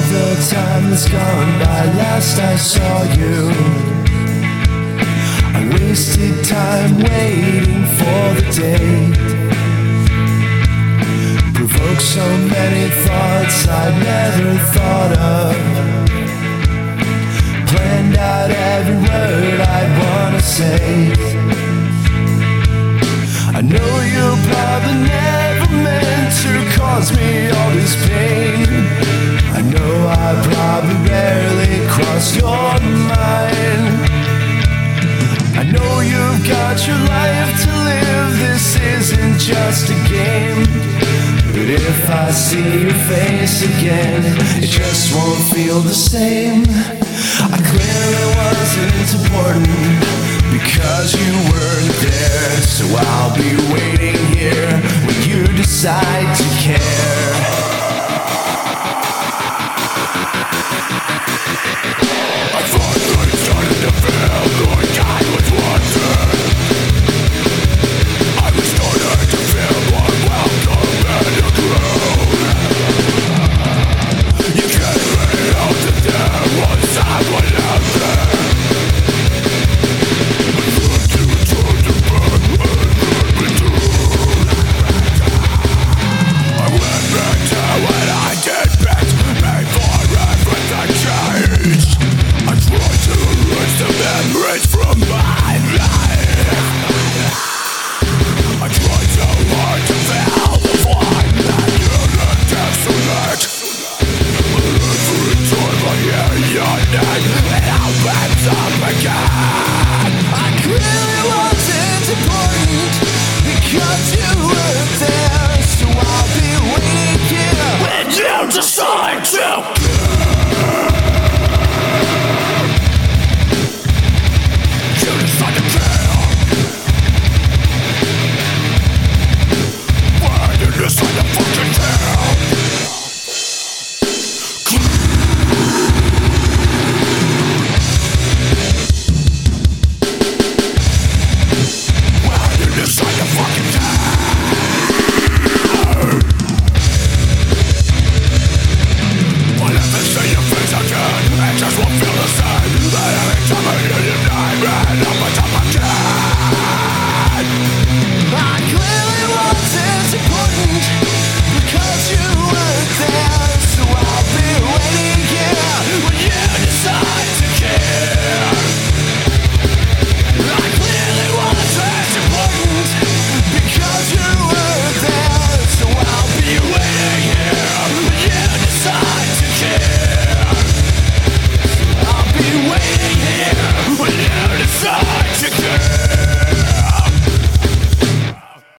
the time that's gone by, last I saw you, I wasted time waiting for the date. Provoked so many thoughts I'd never thought of. Planned out every word I'd wanna say. I know you probably never meant to cause me all this pain. I know I probably barely crossed your mind. I know you've got your life to live, this isn't just a game. But if I see your face again, it just won't feel the same. I clearly wasn't important because you weren't there. So I'll be waiting here when you decide to care. I finally started to feel like I was wanted. I was starting to feel more welcome and alone. You can't really out that there was someone out there. I went back to what I did best before everything changed. I tried to erase the memories from my life. I tried so hard to fill the void that you left desolate. But every time I hear your name, it opens up again. I clearly wasn't important because you were there. So I'll be waiting here when you decide to